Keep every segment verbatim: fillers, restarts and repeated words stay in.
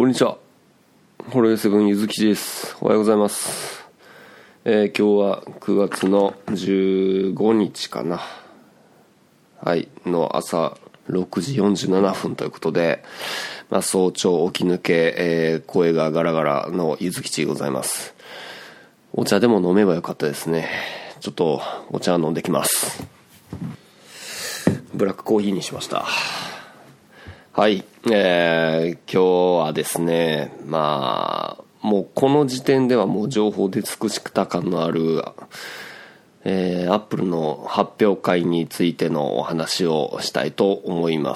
んにちは。ホロエセブンゆずきちです。おはようございます。えー、今日はくがつのじゅうごにちかな。はい、の朝ろくじよんじゅうななふんということで、まあ、早朝起き抜け、えー、声がガラガラのゆずきちでございます。お茶でも飲めばよかったですね。ちょっとお茶飲んできます。ブラックコーヒーにしました。はい、えー、今日はですね、まあもうこの時点ではもう情報で尽くした感のある、えー、アップルの発表会についてのお話をしたいと思います。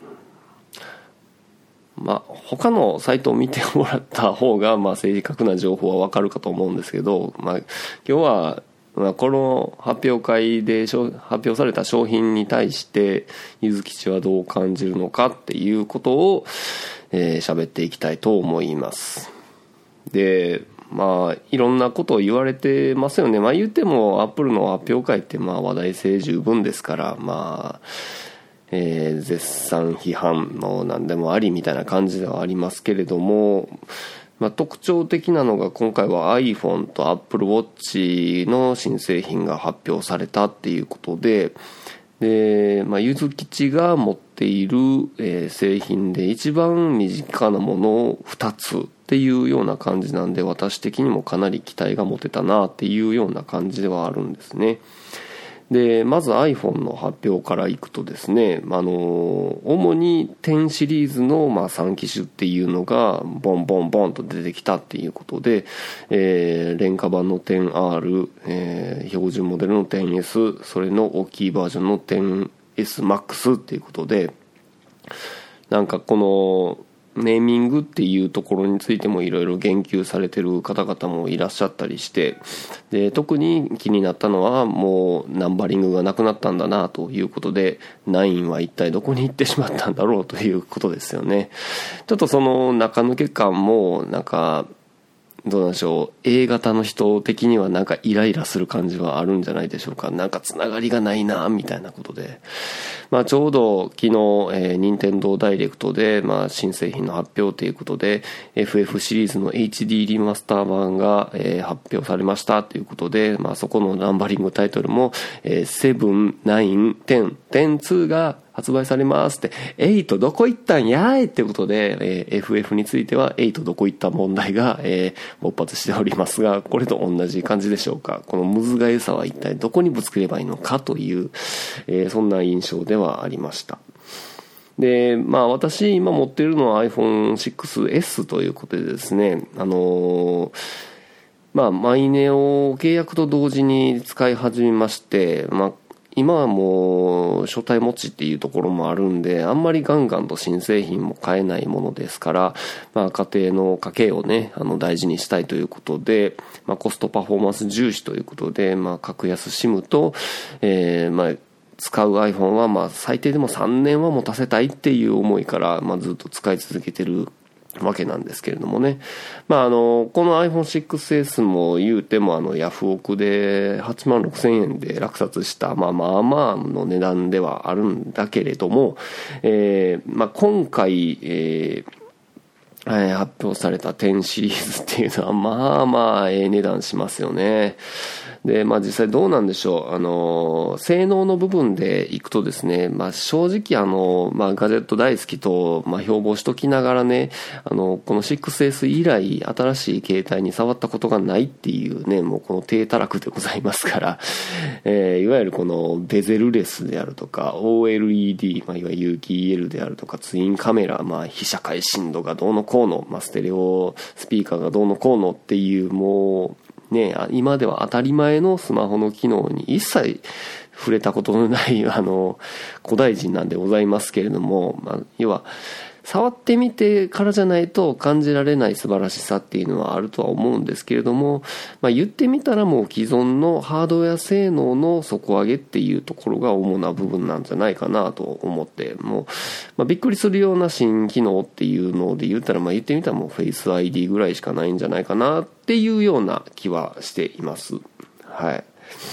まあ他のサイトを見てもらった方がまあ正確な情報はわかるかと思うんですけど、まあ今日はまあ、この発表会で発表された商品に対してゆずきちはどう感じるのかっていうことをえー、喋っていきたいと思います。で、まあいろんなことを言われてますよね。まあ言ってもアップルの発表会ってまあ話題性十分ですから、まあ、えー、絶賛批判の何でもありみたいな感じではありますけれども、まあ、特徴的なのが今回は iPhone と Apple Watch の新製品が発表されたっていうことで、で、まあ、ゆずきちが持っている、えー、製品で一番身近なものをふたつっていうような感じなんで、私的にもかなり期待が持てたなっていうような感じではあるんですね。でまず iPhone の発表からいくとですね、あの主にじゅうシリーズのまあさん機種っていうのがボンボンボンと出てきたっていうことで、えー、廉価版の テンアール、えー、標準モデルの テンエス、 それの大きいバージョンの テンエスマックス っていうことで、なんかこのネーミングっていうところについてもいろいろ言及されてる方々もいらっしゃったりして、で特に気になったのはもうナンバリングがなくなったんだなということで、ナインは一体どこに行ってしまったんだろうということですよね。ちょっとその中抜け感もなんかどうなんでしょう、A 型の人的にはなんかイライラする感じはあるんじゃないでしょうか。なんかつながりがないなみたいなことで、まあちょうど昨日、えー、任天堂ダイレクトでまあ新製品の発表ということで エフエフ シリーズの エイチディー リマスター版が、えー、発表されましたということで、まあそこのナンバリングタイトルも、えー、セブン、ナイン、テン、テンツーが発売されますって、エイトどこ行ったんやーいってことで、えー、エフエフ についてはエイトどこ行った問題が、えー、勃発しておりますが、これと同じ感じでしょうか。このむずがゆさは一体どこにぶつければいいのかという、えー、そんな印象ではありました。で、まあ私今持っているのは アイフォンシックスエス ということでですね、あのー、まあマイネを契約と同時に使い始めまして、まあ今はもう初代持ちっていうところもあるんで、あんまりガンガンと新製品も買えないものですから、まあ家庭の家計をね、あの大事にしたいということで、まあコストパフォーマンス重視ということで、まあ格安 SIM と、えー、まあ使う iPhone はまあ最低でもさんねんは持たせたいっていう思いから、まあずっと使い続けてるわけなんですけれどもね。まああのこの アイフォンシックスエス も言うてもあのヤフオクではちまんろくせんえんで落札した、まあまあまあの値段ではあるんだけれども、えー、まあ今回、えー、発表されたじゅうシリーズっていうのはまあまあええ値段しますよね。で、まあ実際どうなんでしょう。あの、性能の部分でいくとですね、まあ正直あの、まあガジェット大好きと、まあ標榜しときながらね、あの、この シックスエス 以来新しい携帯に触ったことがないっていうね、もうこの低たらくでございますから、えー、いわゆるこのベゼルレスであるとか、オーエルイーディー、まあいわゆる有機 イーエル であるとか、ツインカメラ、まあ被写界深度がどうのこうの、まあステレオスピーカーがどうのこうのっていう、もう、ね、今では当たり前のスマホの機能に一切触れたことのないあの古代人なんでございますけれども、まあ、要は触ってみてからじゃないと感じられない素晴らしさっていうのはあるとは思うんですけれども、まあ、言ってみたらもう既存のハードウェア性能の底上げっていうところが主な部分なんじゃないかなと思って、もう、まあ、びっくりするような新機能っていうので言ったら、まあ言ってみたらもう Face アイディー ぐらいしかないんじゃないかなっていうような気はしています。はい。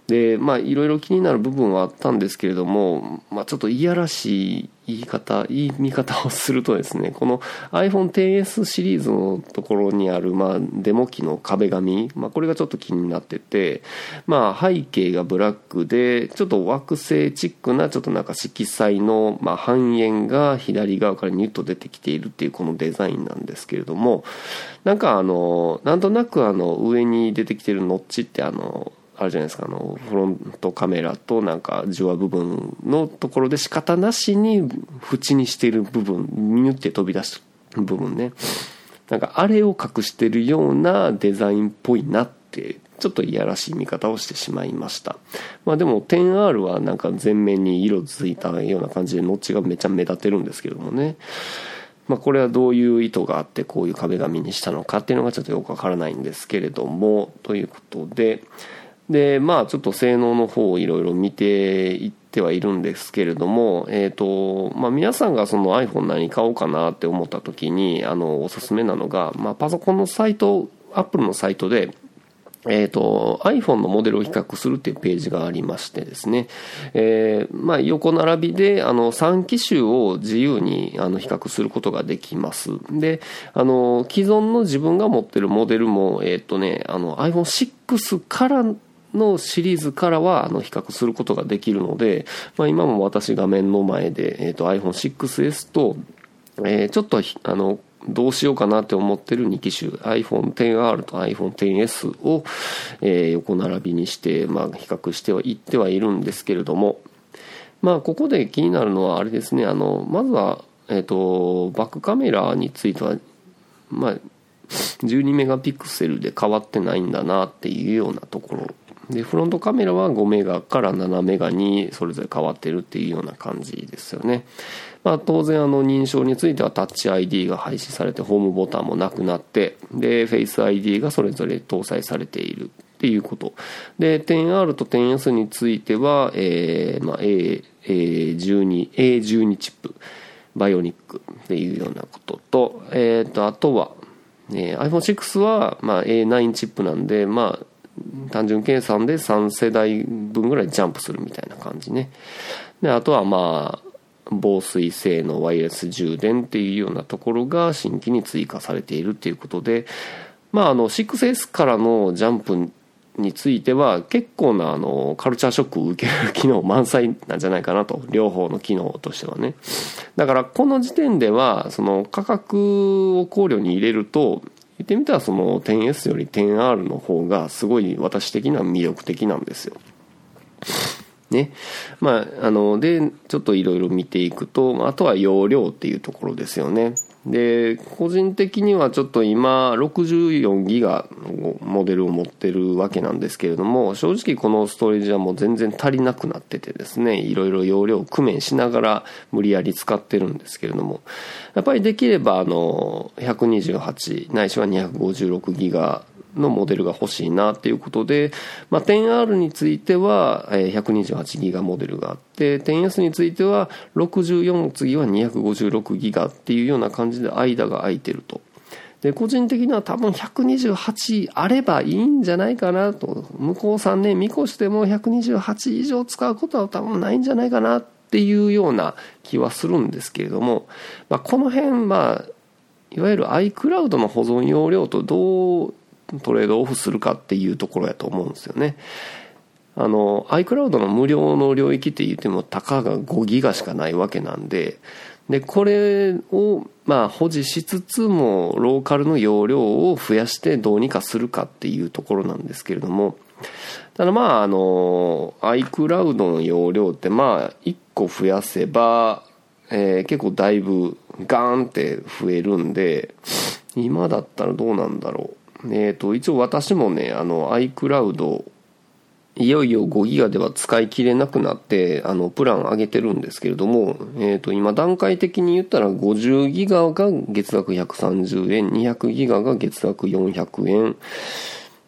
でまあいろいろ気になる部分はあったんですけれども、まあ、ちょっといやらしい言い方言い見方をするとですね、この アイフォンテンエス シリーズのところにある、まあ、デモ機の壁紙、まあ、これがちょっと気になってて、まあ、背景がブラックでちょっと惑星チックなちょっとなんか色彩の、まあ、半円が左側からニュッと出てきているっていうこのデザインなんですけれども、なんかあのなんとなくあの上に出てきてるノッチってあのあるじゃないですか、あのフロントカメラとなんか受話部分のところで仕方なしに縁にしている部分、ミニュって飛び出す部分ね、なんかあれを隠してるようなデザインっぽいなってちょっといやらしい見方をしてしまいました。まあでも テンアール はなんか全面に色ついたような感じでノッチがめちゃ目立てるんですけどもね、まあ、これはどういう意図があってこういう壁紙にしたのかっていうのがちょっとよくわからないんですけれども、ということででまあちょっと性能の方をいろいろ見ていってはいるんですけれども、えーとまあ、皆さんがその iPhone 何買おうかなって思った時にあのおすすめなのが、まあ、パソコンのサイト Apple のサイトでえーと、iPhone のモデルを比較するっていうページがありましてですね、えーまあ、横並びであのさん機種を自由にあの比較することができます。で、あの既存の自分が持ってるモデルも、えーとね、あの アイフォンシックス からのシリーズからはあの比較することができるので、まあ、今も私画面の前で、えーと アイフォンシックスエス と、えー、ちょっとあのどうしようかなって思ってるに機種 アイフォンテンアール と アイフォンテンエス を、えー、横並びにして、まあ、比較してはいってはいるんですけれども、まあここで気になるのはあれですね、あのまずは、えーと、バックカメラについては、まあ、じゅうにメガピクセルで変わってないんだなっていうようなところで、フロントカメラはごメガからななメガにそれぞれ変わってるっていうような感じですよね。まあ、当然あの認証についてはタッチ アイディー が廃止されてホームボタンもなくなって、でフェイス アイディー がそれぞれ搭載されているっていうことで、 テンアール と テンエス については、えーまあ、エーじゅうに エーじゅうに チップバイオニックっていうようなことと、えー、とあとは、えー、アイフォンシックス は、まあ、エーナイン チップなんで、まあ単純計算でさん世代分ぐらいジャンプするみたいな感じね。であとはまあ防水性のワイヤレス充電っていうようなところが新規に追加されているっていうことで、まああの シックスエス からのジャンプについては結構なあのカルチャーショックを受ける機能満載なんじゃないかなと、両方の機能としてはね。だからこの時点ではその価格を考慮に入れると、言ってみたらその テンエス より テンアール の方がすごい私的には魅力的なんですよ。ね。まあ、あの、で、ちょっといろいろ見ていくと、あとは容量っていうところですよね。で、個人的にはちょっと今、ろくじゅうよんギガのモデルを持ってるわけなんですけれども、正直このストレージはもう全然足りなくなっててですね、いろいろ容量を工面しながら無理やり使ってるんですけれども、やっぱりできれば、あの、ひゃくにじゅうはちないしはにひゃくごじゅうろくギガのモデルが欲しいなっていうことで、まあ、テンアール についてはひゃくにじゅうはちギガモデルがあって、テンエス についてはろくじゅうよん次はにひゃくごじゅうろくギガっていうような感じで間が空いてると。で個人的には多分ひゃくにじゅうはちあればいいんじゃないかなと、向こうさんねん見越してもひゃくにじゅうはち以上使うことは多分ないんじゃないかなっていうような気はするんですけれども、まあ、この辺、まあいわゆる iCloud の保存容量とどうトレードオフするかっていうところやと思うんですよね。あの iCloud の無料の領域って言ってもたかがごギガしかないわけなんで、でこれをまあ保持しつつもローカルの容量を増やしてどうにかするかっていうところなんですけれども、ただまああの iCloud の容量ってまあいっこ増やせば、えー、結構だいぶガーンって増えるんで、今だったらどうなんだろう。えー、と一応私もねあの iCloud いよいよごギガでは使い切れなくなってあのプラン上げてるんですけれども、えー、と今段階的に言ったらごじゅうギガが月額ひゃくさんじゅうえん、にひゃくギガが月額よんひゃくえん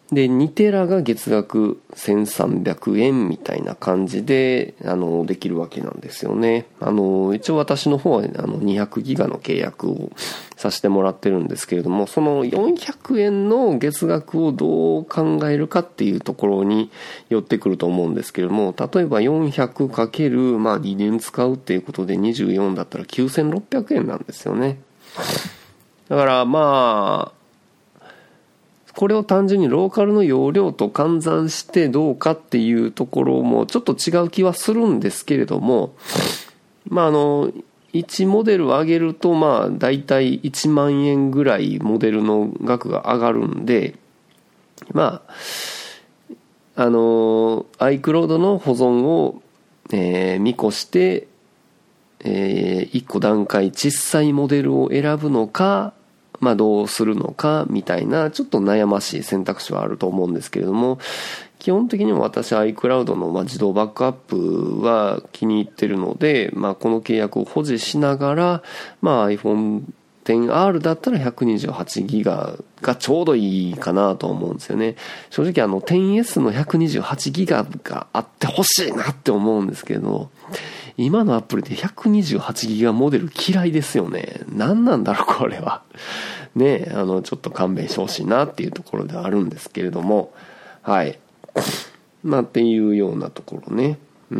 でにテラが月額せんさんびゃくえんみたいな感じであのできるわけなんですよね。あの一応私の方はあのにひゃくギガの契約をさせてもらってるんですけれども、そのよんひゃくえんの月額をどう考えるかっていうところに寄ってくると思うんですけれども、例えば よんひゃくかける まあにねん使うっていうことでにじゅうよんだったらきゅうせんろっぴゃくえんなんですよね。だからまあこれを単純にローカルの容量と換算してどうかっていうところもちょっと違う気はするんですけれども、まああのいちモデル上げるとまあだいたいいちまんえんぐらいモデルの額が上がるんで、まああの iCloud の保存を、えー、見越して、えー、いっこ段階小さいモデルを選ぶのか、まあどうするのかみたいなちょっと悩ましい選択肢はあると思うんですけれども、基本的には私 iCloud のまあ自動バックアップは気に入ってるので、まあこの契約を保持しながら、まあ iPhone テンアール だったら ひゃくにじゅうはちギガがちょうどいいかなと思うんですよね。正直あの テンエス の ひゃくにじゅうはちギガがあってほしいなって思うんですけど、今のアプリでひゃくにじゅうはちギガモデル嫌いですよね。何なんだろうこれは。ねえ、あのちょっと勘弁してほしいなっていうところではあるんですけれども、はい。まあっていうようなところね。うん。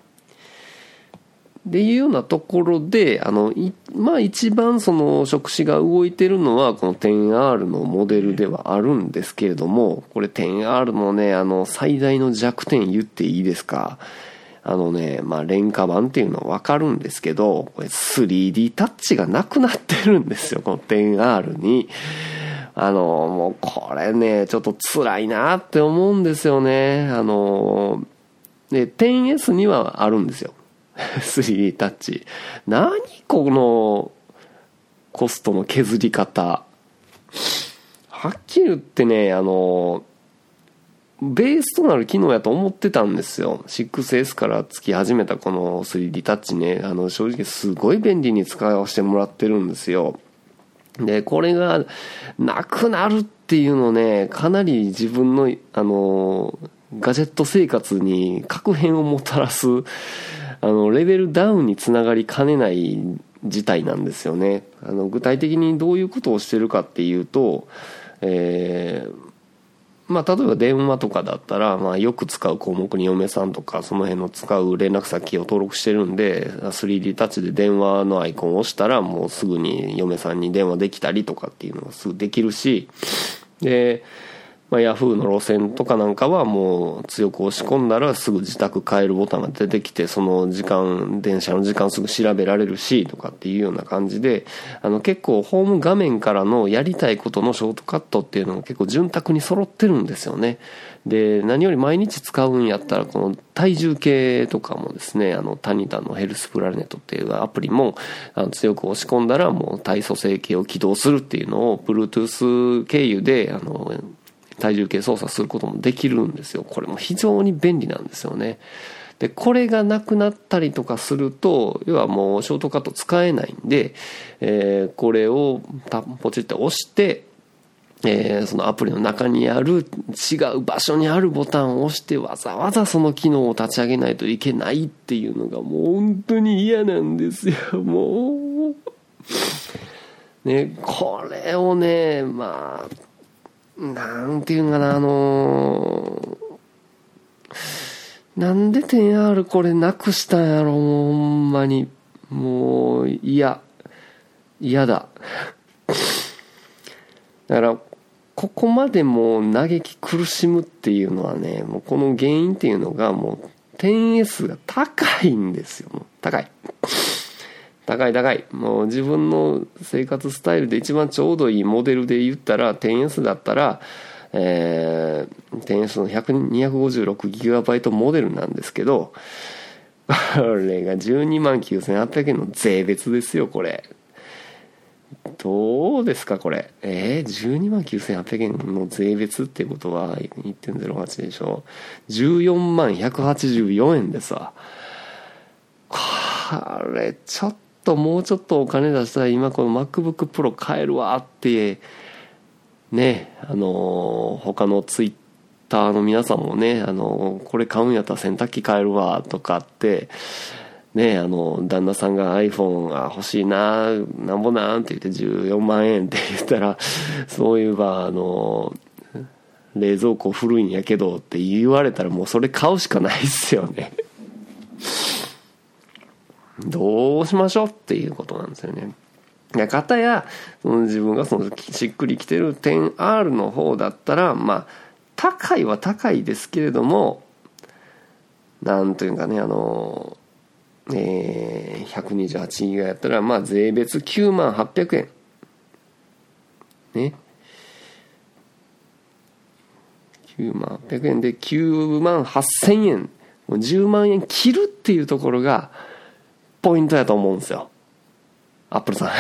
っていうようなところで、あの、いまあ一番その触手が動いてるのはこの テンアール のモデルではあるんですけれども、これ テンアール のね、あの最大の弱点言っていいですか？あのね、まあ廉価版っていうのはわかるんですけど、これ スリーディー タッチがなくなってるんですよ、この テンアール に。あの、もうこれね、ちょっと辛いなって思うんですよね。あの、で、テンエス にはあるんですよ。スリーディー タッチ。何このコストの削り方。はっきり言ってね、あの、ベースとなる機能やと思ってたんですよ。シックスエス からつき始めたこの スリーディー タッチね、あの正直すごい便利に使わせてもらってるんですよ。で、これがなくなるっていうのね、かなり自分のあのガジェット生活に確変をもたらす、あのレベルダウンにつながりかねない事態なんですよね。あの具体的にどういうことをしてるかっていうと、えーまあ、例えば電話とかだったら、まあ、よく使う項目に嫁さんとかその辺の使う連絡先を登録してるんで スリーディー タッチで電話のアイコンを押したらもうすぐに嫁さんに電話できたりとかっていうのがすぐできるし、で、まあ、ヤフーの路線とかなんかはもう強く押し込んだらすぐ自宅帰るボタンが出てきて、その時間電車の時間すぐ調べられるしとかっていうような感じで、あの結構ホーム画面からのやりたいことのショートカットっていうのが結構潤沢に揃ってるんですよね。で、何より毎日使うんやったらこの体重計とかもですね、あのタニタのヘルスプラネットっていうアプリもあの強く押し込んだらもう体組成計を起動するっていうのを Bluetooth 経由であの体重計操作することもできるんですよ。これも非常に便利なんですよね。で、これがなくなったりとかすると、要はもうショートカット使えないんで、えー、これをポチッと押して、えー、そのアプリの中にある違う場所にあるボタンを押してわざわざその機能を立ち上げないといけないっていうのがもう本当に嫌なんですよ。もう。ね、これをね、まあ、なんていうんかな、あのー、なんで テンアール これなくしたんやろ、もうほんまに。もう、嫌。嫌だ。だから、ここまでもう嘆き苦しむっていうのはね、もうこの原因っていうのがもう テンエス が高いんですよ。もう高い。高い高い。もう自分の生活スタイルで一番ちょうどいいモデルで言ったら テンエス だったら、えー、テンエス のにひゃくごじゅうろくギガバイト モデルなんですけど、これが じゅうにまんきゅうせんはっぴゃくえんの税別ですよ。これどうですかこれ。えー、じゅうにまんきゅうせんはっぴゃくえんの税別ってことは いってんゼロはち でしょ。じゅうよんまんひゃくはちじゅうよんえんですわ。これちょっともうちょっとお金出したら今この MacBook Pro 買えるわってね、あの他のツイッターの皆さんもね、あのこれ買うんやったら洗濯機買えるわとかってね、あの旦那さんが iPhone が欲しいな、なんぼなんって言ってじゅうよんまんえんって言ったら、そういえばあの冷蔵庫古いんやけどって言われたら、もうそれ買うしかないっすよね。どうしましょうっていうことなんですよね。いや、かたやその自分がそのしっくりきてる テンアール の方だったら、まあ高いは高いですけれども、なんというかね、あのえー、ひゃくにじゅうはちギガやったら、まあ税別きゅうまんはっぴゃくえんね、きゅうまんはっぴゃくえんできゅうまんはっせんえん、もうじゅうまんえん切るっていうところがポイントやと思うんですよ、アップルさ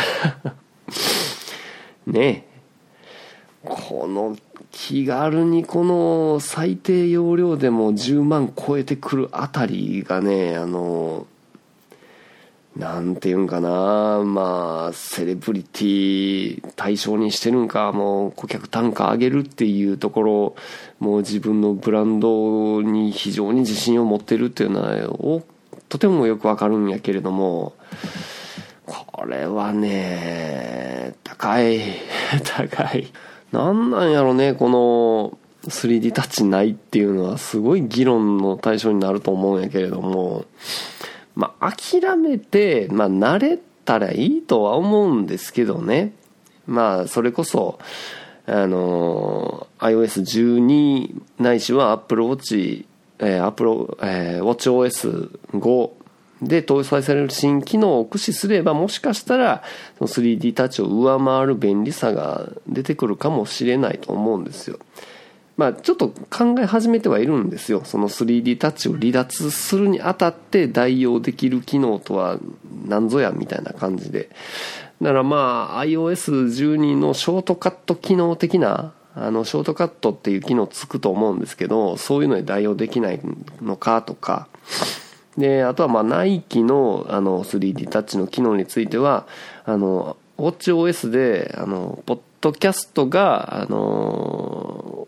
んねえ、この気軽にこの最低容量でもじゅうまん超えてくるあたりがね、あのなんていうんかな、まあセレブリティ対象にしてるんか、もう顧客単価上げるっていうところ、もう自分のブランドに非常に自信を持ってるっていうのはとてもよくわかるんやけれども、これはね高い高いなんなんやろね、この スリーディー タッチないっていうのはすごい議論の対象になると思うんやけれども、まあ諦めて、まあ慣れたらいいとは思うんですけどね。まあそれこそあの アイオーエスじゅうに ないしは Apple Watch、えー、Apple、えー、ウォッチオーエスごで搭載される新機能を駆使すれば、もしかしたらその スリーディー タッチを上回る便利さが出てくるかもしれないと思うんですよ。まあちょっと考え始めてはいるんですよ。その スリーディー タッチを離脱するにあたって代用できる機能とは何ぞやみたいな感じで。だからまあ アイオーエスじゅうに のショートカット機能的な、あのショートカットっていう機能つくと思うんですけど、そういうので代用できないのかとか。であとはまあナイキのあの スリーディー タッチの機能については、あのウォッチオーエスであのポッドキャストがあの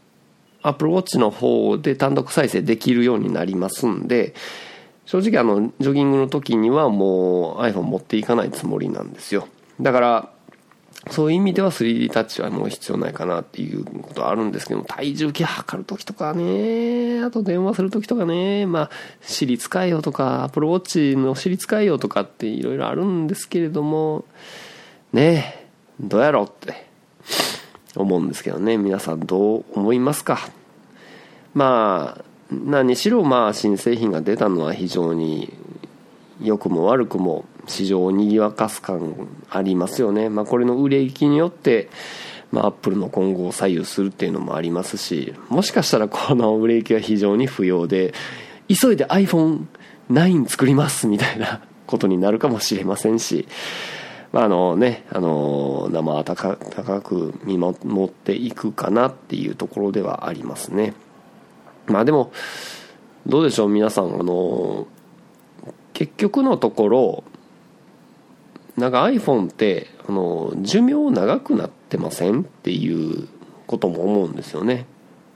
Apple Watch の方で単独再生できるようになりますんで、正直あのジョギングの時にはもう iPhone 持っていかないつもりなんですよ。だからそういう意味では スリーディー タッチはもう必要ないかなっていうことはあるんですけども、体重計測るときとかね、あと電話するときとかね、まあSiri使えよとか Apple Watch のSiri使えよとかっていろいろあるんですけれどもね、どうやろうって思うんですけどね、皆さんどう思いますか。まあ何しろまあ新製品が出たのは非常に良くも悪くも市場を賑わかす感ありますよね。まあこれの売れ行きによってまあアップルの今後を左右するっていうのもありますし、もしかしたらこの売れ行きは非常に不要で急いで アイフォンナイン 作りますみたいなことになるかもしれませんし、まああのね、あの生温かく見守っていくかなっていうところではありますね。まあでもどうでしょう皆さん、あの結局のところなんか iPhone ってあの寿命長くなってませんっていうことも思うんですよね。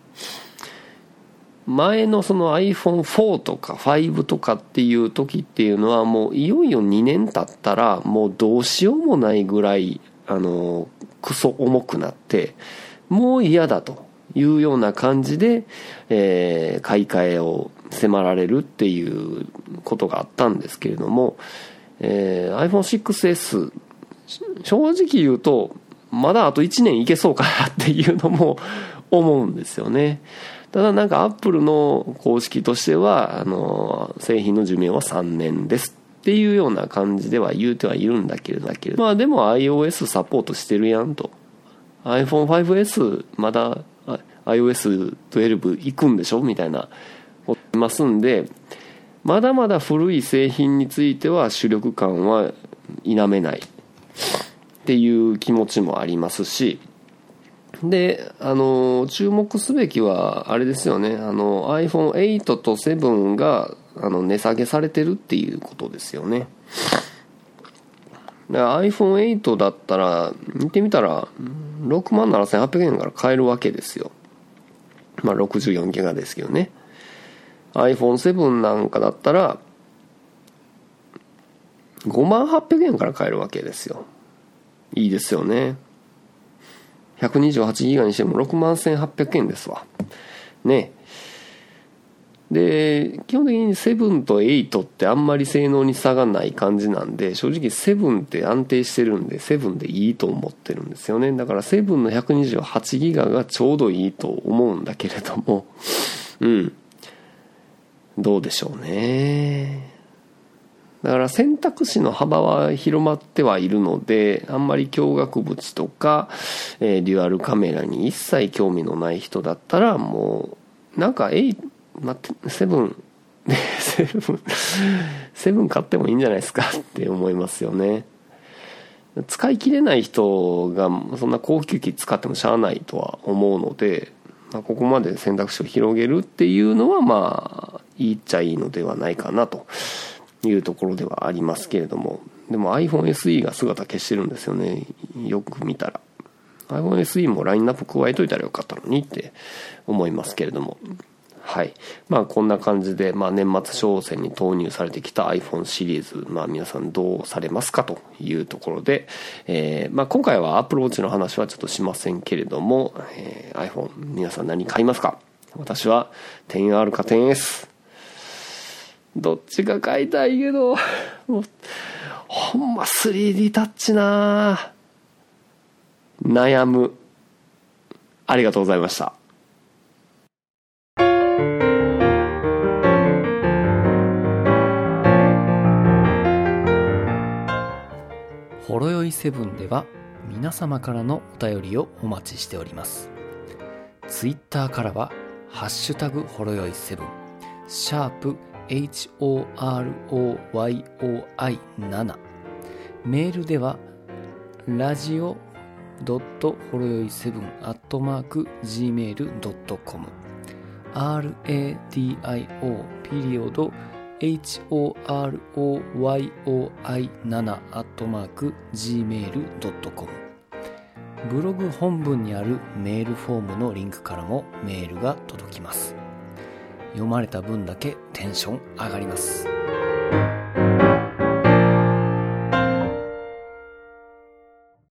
前のその アイフォンフォー とかファイブとかっていう時っていうのはもういよいよにねん経ったらもうどうしようもないぐらいあのクソ重くなってもう嫌だというような感じで、えー、買い替えを迫られるっていうことがあったんですけれども、えー、アイフォンシックスエス 正直言うとまだあといちねんいけそうかなっていうのも思うんですよね。ただなんかアップルの公式としてはあの製品の寿命はさんねんですっていうような感じでは言うてはいるんだけれど、まあでも iOS サポートしてるやんと、 アイフォンファイブエス まだ アイオーエスじゅうに 行くんでしょみたいなことますんで、まだまだ古い製品については主力感は否めないっていう気持ちもありますし、であの注目すべきはあれですよね、あの アイフォンエイト とセブンがあの値下げされてるっていうことですよね。 で アイフォンエイト だったら見てみたらろくまんななせんはっぴゃくえんから買えるわけですよ。まあろくじゅうよんギガですけどね。 アイフォンセブン なんかだったらごまんはっぴゃくえんから買えるわけですよ。いいですよね。ひゃくにじゅうはちギガにしてもろくまんせんはっぴゃくえんですわね。で基本的にセブンとエイトってあんまり性能に差がない感じなんで、正直セブンって安定してるんでセブンでいいと思ってるんですよね。だからセブンのひゃくにじゅうはちギガがちょうどいいと思うんだけれども、うんどうでしょうね。だから選択肢の幅は広まってはいるので、あんまり驚愕物とか、えー、デュアルカメラに一切興味のない人だったらもうなんかエイ待ってセブンセブンセブン買ってもいいんじゃないですかって思いますよね。使い切れない人がそんな高級機使ってもしゃあないとは思うので、まあ、ここまで選択肢を広げるっていうのはまあいいっちゃいいのではないかなというところではありますけれども、でも iPhone エスイー が姿消してるんですよね。よく見たら iPhone エスイー もラインナップ加えといたらよかったのにって思いますけれども、はい。まあこんな感じで、まあ年末商戦に投入されてきた iPhone シリーズ、まあ皆さんどうされますかというところで、えー、まあ今回は Apple Watch の話はちょっとしませんけれども、えー、iPhone 皆さん何買いますか？私は テンアール か テンエス。どっちか買いたいけど、もう、ほんま スリーディー タッチな悩む。ありがとうございました。 ほろよいセブンでは皆様からのお便りをお待ちしております。ツイッターからはハッシュタグほろよいセブン、シャープ エイチオーアールオーワイオーアイセブン、メールではラジオドットほろよいセブンアットマーク ジーメールドットコム、 ラディオピリオド エイチオーアールオーワイオーアイセブン アットマーク ジーメールドットコム、 ブログ本文にあるメールフォームのリンクからもメールが届きます。読まれた分だけテンション上がります。